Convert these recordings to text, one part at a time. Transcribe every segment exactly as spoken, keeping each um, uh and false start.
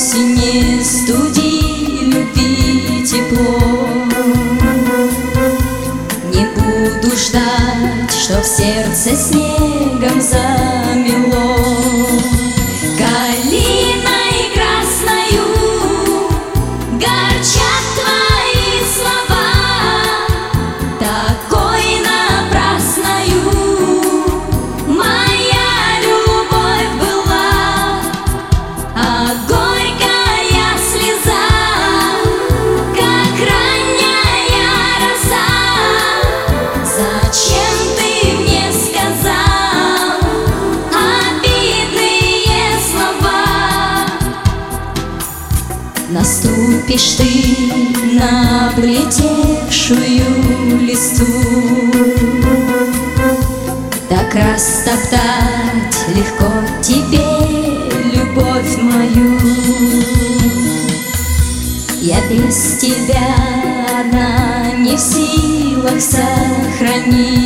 осень не студи любви тепло. Не буду ждать, что в сердце снегом замело. Калиной красною горчат твои слова, такой напрасною моя любовь была. А горькая слеза, как ранняя роса, зачем ты мне сказал обидные слова? Наступишь ты на облетевшую листву, так растоптать легко тебе любовь мою. Я без тебя одна не в силах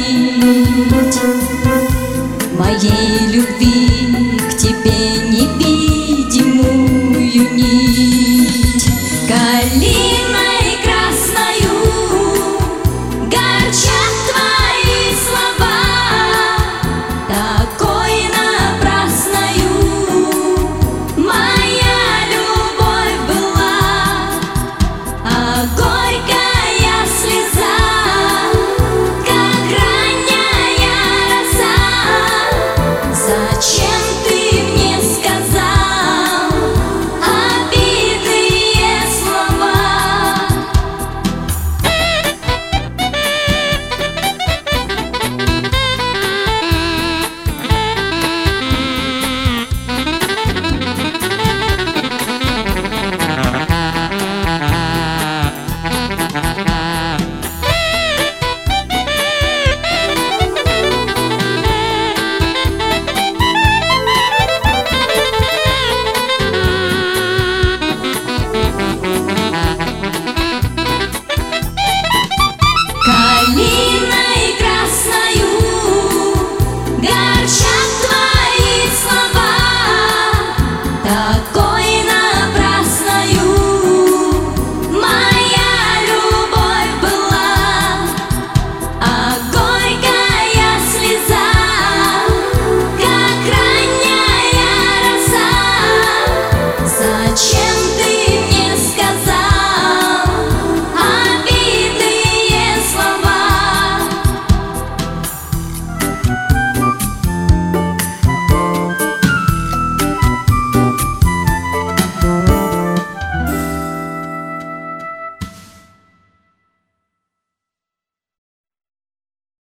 сохранить. Моей любви к тебе не видно